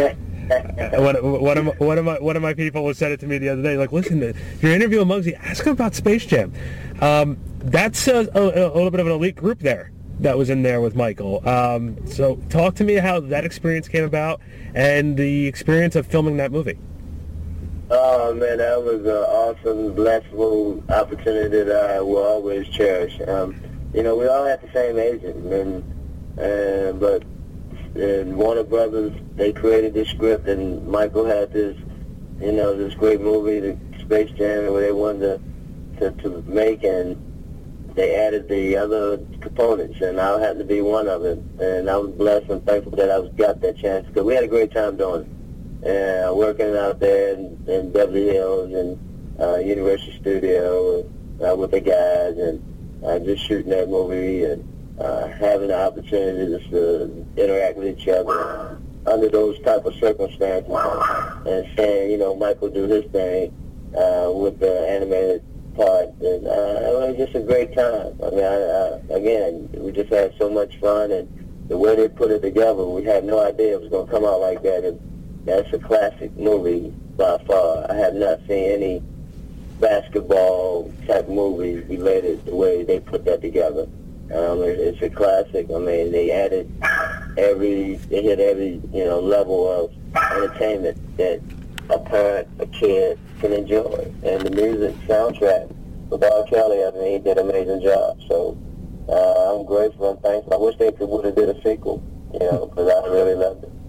one of my people said it to me the other day. Like, listen, if you're interviewing Muggsy, ask him about Space Jam. That's a little bit of an elite group there that was in there with Michael. So talk to me how that experience came about and the experience of filming that movie. Oh, man, that was an awesome, blessed opportunity that I will always cherish. We all had the same agent, but Warner Brothers, they created this script, and Michael had this, this great movie, the Space Jam, where they wanted to make, and they added the other components, and I happened to be one of it. And I was blessed and thankful that I got that chance, because we had a great time doing it. And working out there in Beverly Hills and Universal Studio with the guys, and just shooting that movie and having the opportunity to interact with each other under those type of circumstances, and saying, Michael do his thing with the animated part, and it was just a great time. I mean, again, we just had so much fun, and the way they put it together, we had no idea it was going to come out like that. That's a classic movie by far. I have not seen any basketball type movie related the way they put that together. It's a classic. I mean, they hit every level of entertainment that a parent, a kid can enjoy. And the music soundtrack with R. Kelly, I mean, he did an amazing job. So I'm grateful and thankful. I wish they would have did a sequel, because I really loved it.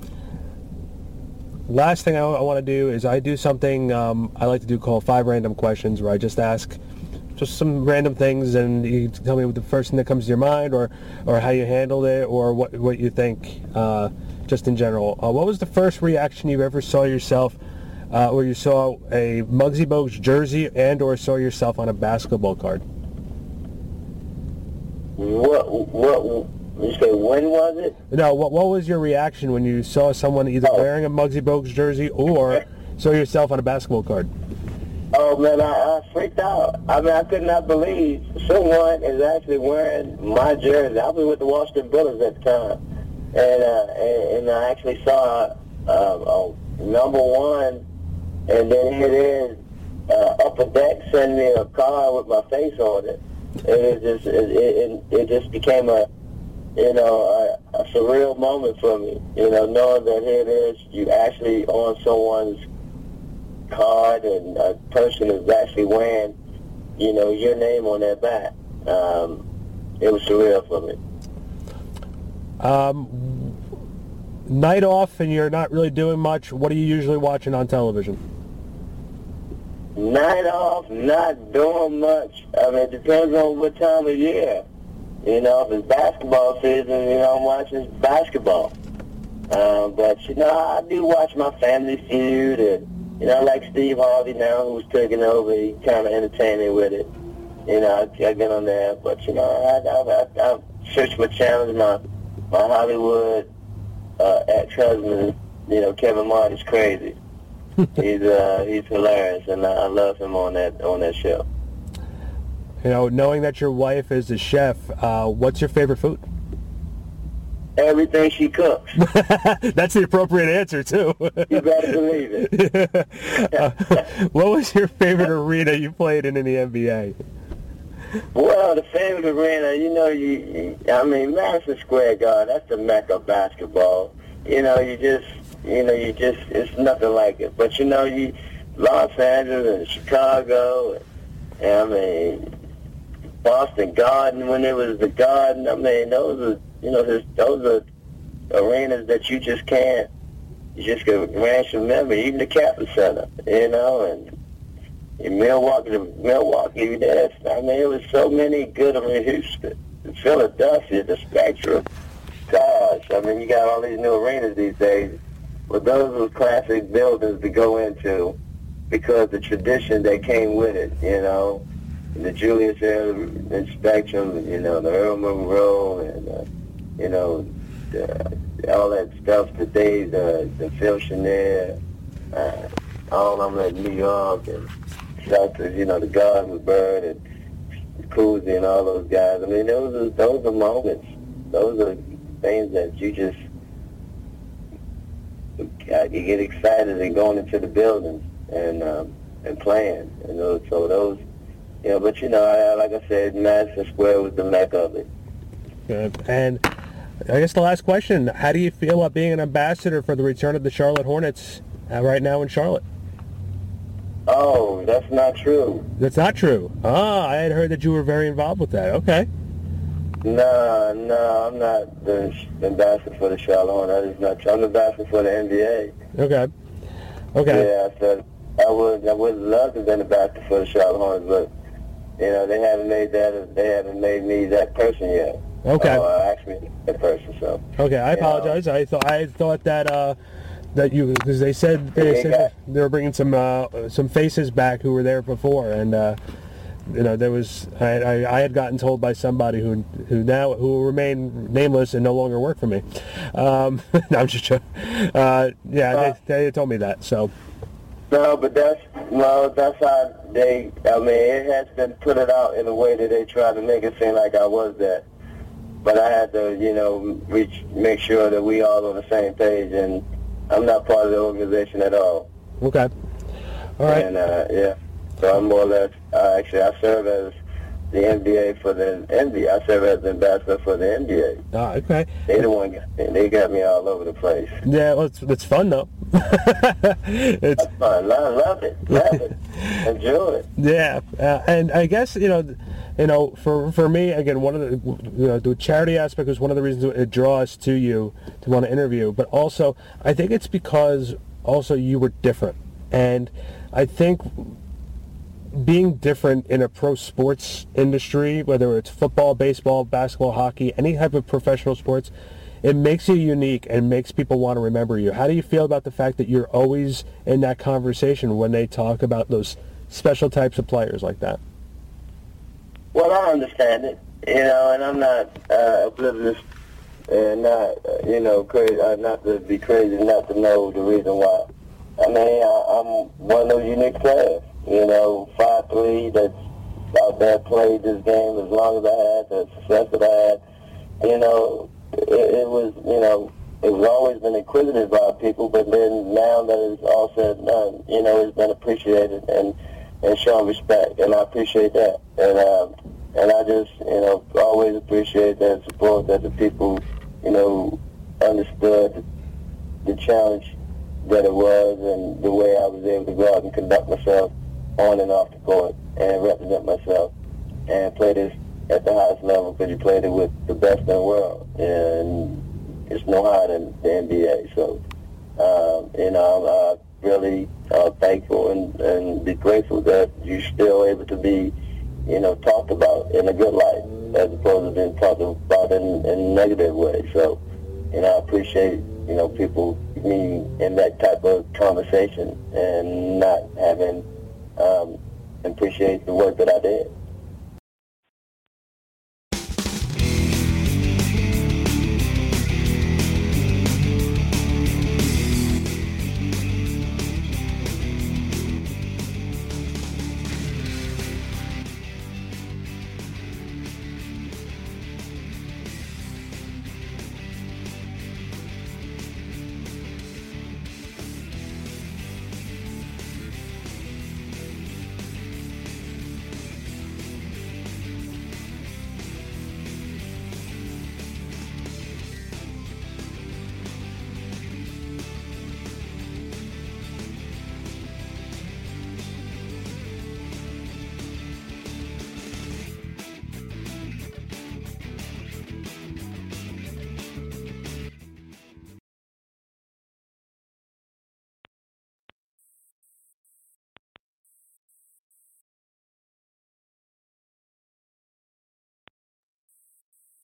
Last thing I want to do is I do something I like to do called 5 Random Questions, where I just ask just some random things, and you tell me what the first thing that comes to your mind, or how you handled it, or what you think, just in general. What was the first reaction you ever saw yourself, where you saw a Muggsy Bogues jersey and or saw yourself on a basketball card? What you say, when was it? No, what was your reaction when you saw someone either wearing a Muggsy Bogues jersey or saw yourself on a basketball card? Oh, man, I freaked out. I mean, I could not believe someone is actually wearing my jersey. I was with the Washington Bullets at the time, and I actually saw number 1, and then here it is, Upper Deck send me a card with my face on it. And it just became a surreal moment for me, knowing that here it is, you actually on someone's card and a person is actually wearing, your name on their back. It was surreal for me. Night off and you're not really doing much, what are you usually watching on television? Night off, not doing much. I mean, it depends on what time of year. If it's basketball season, I'm watching basketball. But, I do watch my Family Feud, and, like Steve Harvey now, who's taking over, he kind of entertain me with it. I get on there, but, I search my channels, my Hollywood ex-husband, Kevin Martin's crazy. He's hilarious, and I love him on that show. Knowing that your wife is a chef, what's your favorite food? Everything she cooks. That's the appropriate answer, too. You better believe it. What was your favorite arena you played in the NBA? Well, the favorite arena, Madison Square Garden, that's the mecca of basketball. It's nothing like it. But, Los Angeles and Chicago, and Boston Garden, when it was the Garden, those are arenas that you just can remember. Even the Capitol Center, and in Milwaukee, it was so many good arenas. Philadelphia, the Spectrum, gosh, you got all these new arenas these days. But those were classic buildings to go into because the tradition that came with it, the Julius Erving Spectrum, the Earl Monroe, and, all that stuff, the Phil Chenier, all of them at New York, and Celtics, the Garden with Bird, and Cousy, and all those guys. Those are moments. Those are things that you just, you get excited and going into the buildings and playing. So those, but like I said, Madison Square was the mecca of it. Good. And I guess the last question, how do you feel about being an ambassador for the return of the Charlotte Hornets right now in Charlotte? Oh, that's not true. That's not true? I had heard that you were very involved with that. Okay. No, I'm not the ambassador for the Charlotte Hornets. That is not true. I'm the ambassador for the NBA. Okay. Yeah, so I would love to have been ambassador for the Charlotte Hornets, but they haven't made me that person yet. Okay. Actually, that person. So. Okay, I apologize. I thought that because they said they were bringing some faces back who were there before, and there was I had gotten told by somebody who will remain nameless and no longer work for me. No, I'm just joking. They told me that. So. No, but that's how they. It has been put out in a way that they try to make it seem like I was that. But I had to, make sure that we all on the same page, and I'm not part of the organization at all. Okay. All right. And, so I'm more or less, I serve as the NBA for the NBA. I serve as an ambassador for the NBA. Ah, okay. They got me all over the place. Yeah, well, it's fun though. That's fun. I love it. Enjoy it. Yeah, and I guess for me again, one of the the charity aspect was one of the reasons it draws to you to want to interview, but also I think it's because also you were different, and I think being different in a pro sports industry, whether it's football, baseball, basketball, hockey, any type of professional sports, it makes you unique and makes people want to remember you. How do you feel about the fact that you're always in that conversation when they talk about those special types of players like that? Well, I understand it, and I'm not oblivious and not, crazy, not to be crazy, not to know the reason why. I mean, I'm one of those unique players, 5'3", that's out there, played this game as long as I had, the success that I had. It was always been inquisitive by people, but then now that it's all said and done, it's been appreciated and shown respect, and I appreciate that. And I just, always appreciate that support that the people, understood the challenge that it was and the way I was able to go out and conduct myself on and off the court and represent myself and play this at the highest level, because you played it with the best in the world, and it's no higher than the NBA. So, I'm really thankful and be grateful that you're still able to be, talked about in a good light as opposed to being talked about in a negative way. So, I appreciate, people being in that type of conversation and not having appreciate the work that I did.